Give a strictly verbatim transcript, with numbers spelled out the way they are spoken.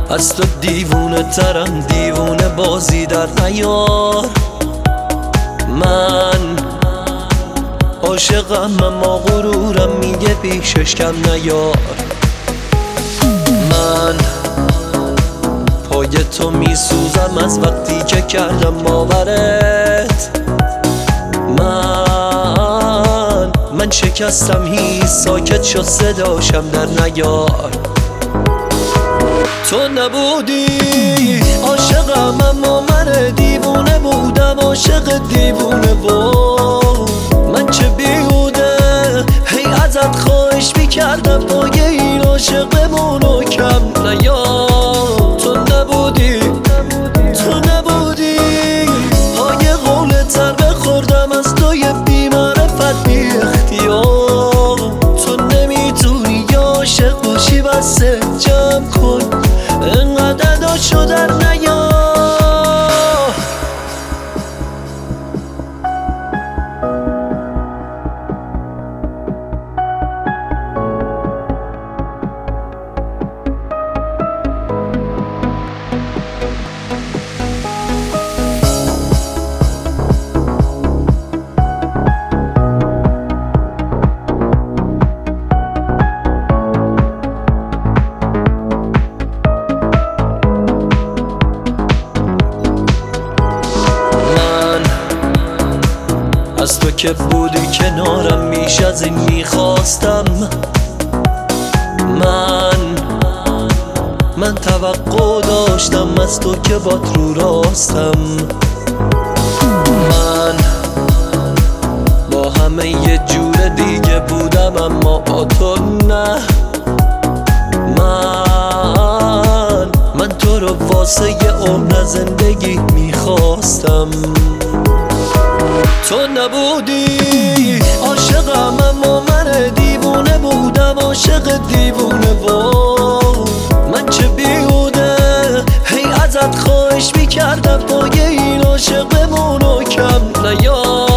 از تو دیوونه ترم، دیوونه بازی در نیار. من عاشقم اما غرورم میگه پیشش کم نیار. من پای تو میسوزم از وقتی که کردم باورت. من من شکستم هی ساکت شد صداشم در نیار. تو نبودی عاشقم اما من دیوونه بودم، عاشق دیوونه بود. من چه بیهوده هی ازت خواهش میکردم پای این عاشقمونو کم نیار. تو نبودی تو نبودی پای قولت سر بخوردم از توی بی‌معرفت بی اختیار. تو نمیتونی عاشق باشی بسه جمع کن انقدر داشو در نیار. از تو که بودی کنارم میش از این میخواستم. من من توقع داشتم از تو که بات رو راستم. من با همه یه جور دیگه بودم اما با تو نه. من من تو رو واسه یه عمر زندگی میخواستم. تو نبودی عاشقم اما من دیوونه بودم، عاشق دیوونه بود. من چه بیهوده هی ازت خواهش میکردم پای این عاشقمونو کم نیار.